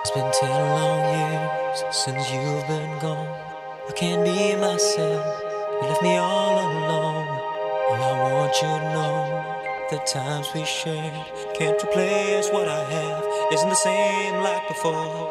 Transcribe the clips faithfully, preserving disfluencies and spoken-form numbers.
It's been ten long years since you've been gone. I can't be myself, you left me all alone. All I want you to know, the times we shared can't replace what I have, isn't the same like before.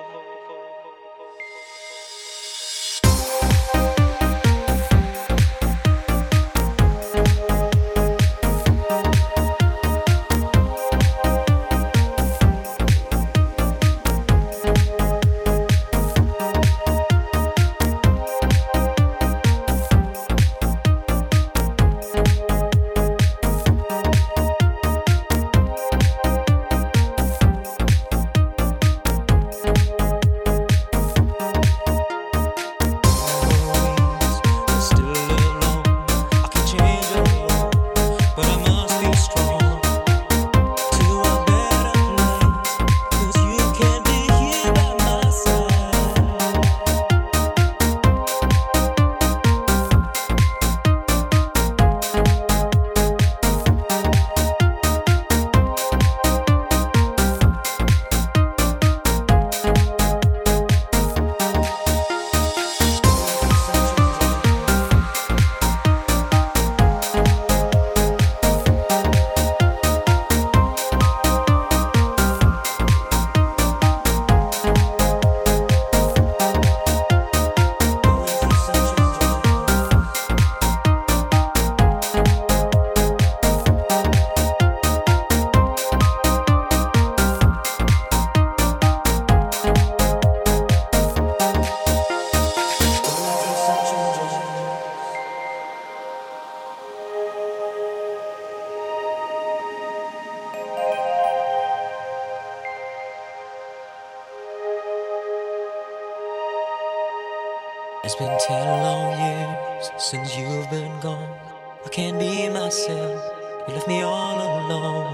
It's been ten long years since you've been gone. I can't be myself, you left me all alone.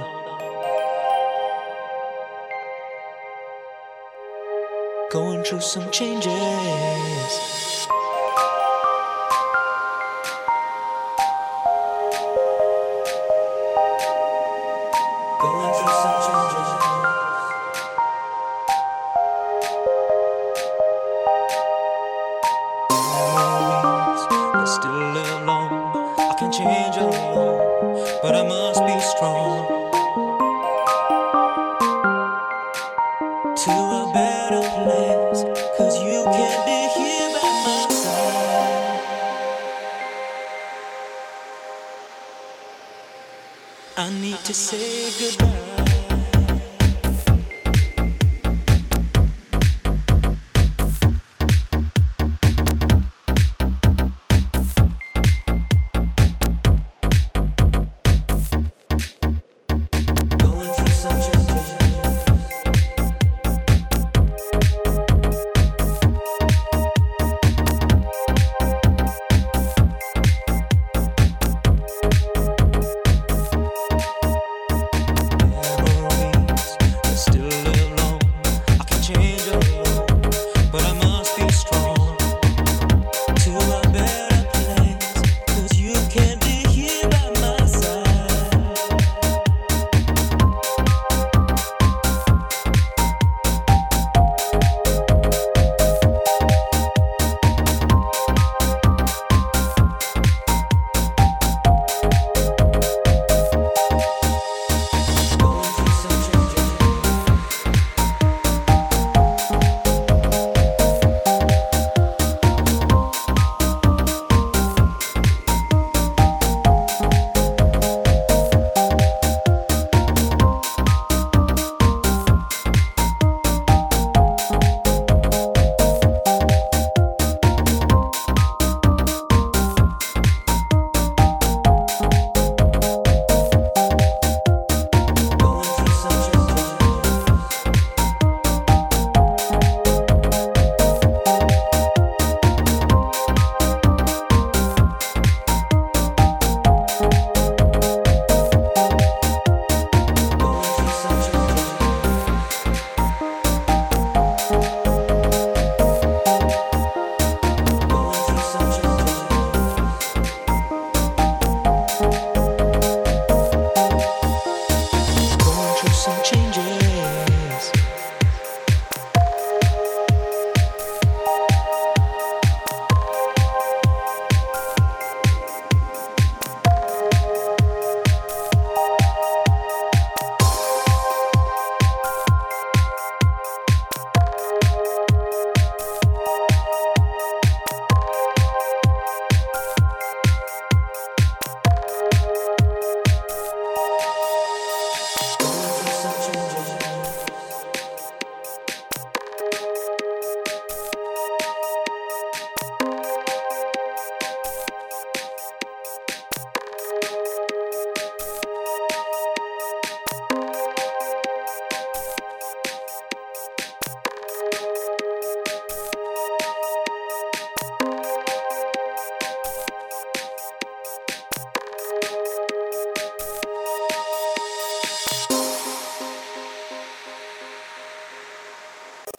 Going through some changes. Going through some changes. Still alone, I can change alone, but I must be strong to a better place, cause you can't be here by my side. I need to say goodbye.